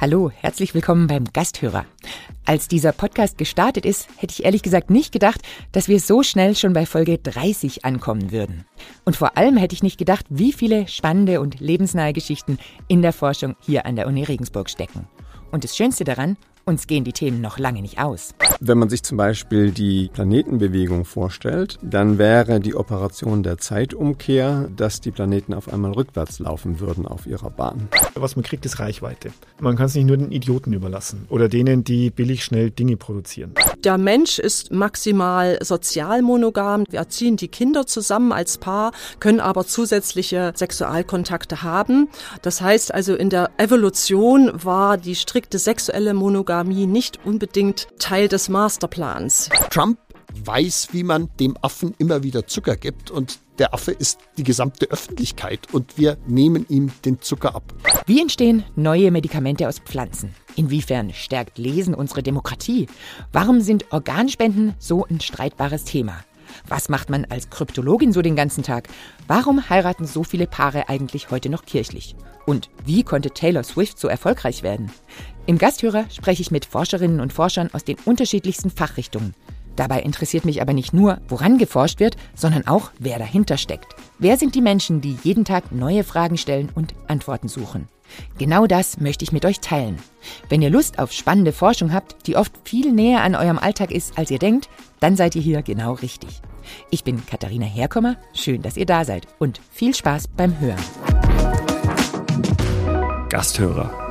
Hallo, herzlich willkommen beim Gasthörer. Als dieser Podcast gestartet ist, hätte ich ehrlich gesagt nicht gedacht, dass wir so schnell schon bei Folge 30 ankommen würden. Und vor allem hätte ich nicht gedacht, wie viele spannende und lebensnahe Geschichten in der Forschung hier an der Uni Regensburg stecken. Und das Schönste daran, uns gehen die Themen noch lange nicht aus. Wenn man sich zum Beispiel die Planetenbewegung vorstellt, dann wäre die Operation der Zeitumkehr, dass die Planeten auf einmal rückwärts laufen würden auf ihrer Bahn. Was man kriegt, ist Reichweite. Man kann es nicht nur den Idioten überlassen oder denen, die billig schnell Dinge produzieren. Der Mensch ist maximal sozial monogam. Wir erziehen die Kinder zusammen als Paar, können aber zusätzliche Sexualkontakte haben. Das heißt also, in der Evolution war die strikte sexuelle Monogamie nicht unbedingt Teil des Masterplans. Trump weiß, wie man dem Affen immer wieder Zucker gibt und der Affe ist die gesamte Öffentlichkeit und wir nehmen ihm den Zucker ab. Wie entstehen neue Medikamente aus Pflanzen? Inwiefern stärkt Lesen unsere Demokratie? Warum sind Organspenden so ein streitbares Thema? Was macht man als Kryptologin so den ganzen Tag? Warum heiraten so viele Paare eigentlich heute noch kirchlich? Und wie konnte Taylor Swift so erfolgreich werden? Im Gasthörer spreche ich mit Forscherinnen und Forschern aus den unterschiedlichsten Fachrichtungen. Dabei interessiert mich aber nicht nur, woran geforscht wird, sondern auch, wer dahinter steckt. Wer sind die Menschen, die jeden Tag neue Fragen stellen und Antworten suchen? Genau das möchte ich mit euch teilen. Wenn ihr Lust auf spannende Forschung habt, die oft viel näher an eurem Alltag ist, als ihr denkt, dann seid ihr hier genau richtig. Ich bin Katharina Herkommer, schön, dass ihr da seid und viel Spaß beim Hören. Gasthörer.